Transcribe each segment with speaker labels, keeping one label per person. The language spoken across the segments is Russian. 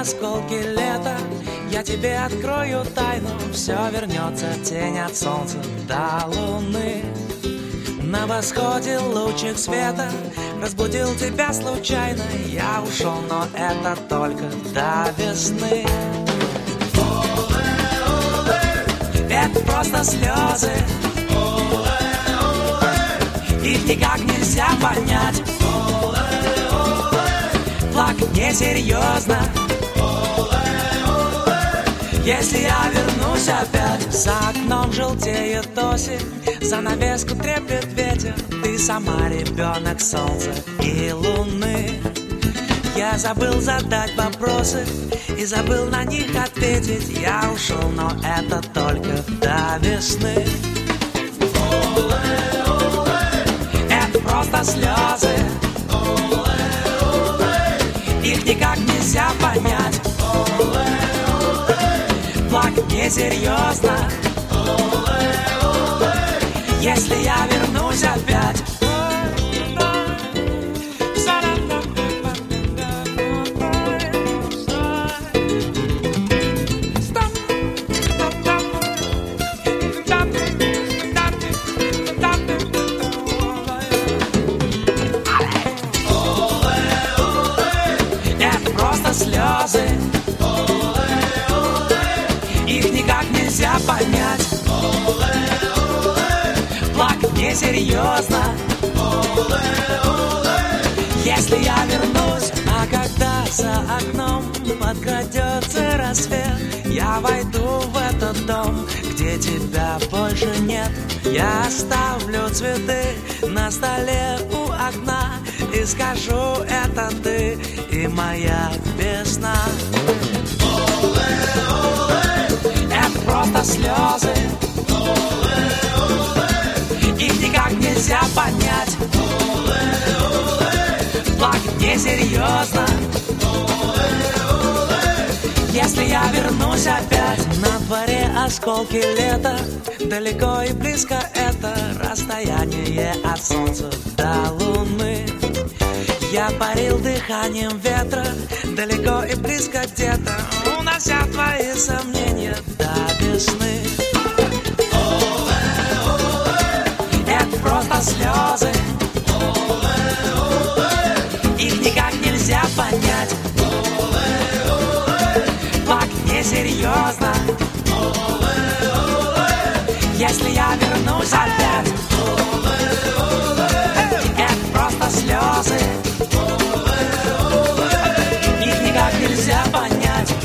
Speaker 1: осколки лета. Я тебе открою тайну, все вернется, тень от солнца до луны. На восходе лучик света разбудил тебя случайно. Я ушел, но это только до весны. Это просто слезы, их никак нельзя понять. Плакать несерьезно, если я вернусь опять. За окном желтеет осень, занавеску треплет ветер. Ты сама ребенок солнца и луны. Я забыл задать вопросы и забыл на них ответить. Я ушел, но это только до весны. Это просто слезы, их никак нельзя понять. Плакать несерьезно, если я вернусь опять. Это просто слезы, их никак нельзя понять. Плакать несерьезно, если я вернусь. А когда за окном подкрадется рассвет, я войду в этот дом, где тебя больше нет. Я оставлю цветы на столе у окна и скажу: это ты и моя весна. Это просто слезы, их никак нельзя понять. Плакать несерьезно, если я вернусь опять. На дворе осколки лета, далеко и близко это расстояние от солнца до луны. Я парил дыханием ветра, далеко и близко где-то, унося твои сомнения до весны. Это просто слезы, их никак нельзя понять. Плакать несерьезно, если я вернусь опять. Это просто слезы, их никак нельзя понять.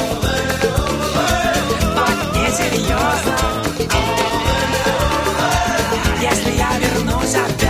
Speaker 1: Плакать несерьезно, если я вернусь опять.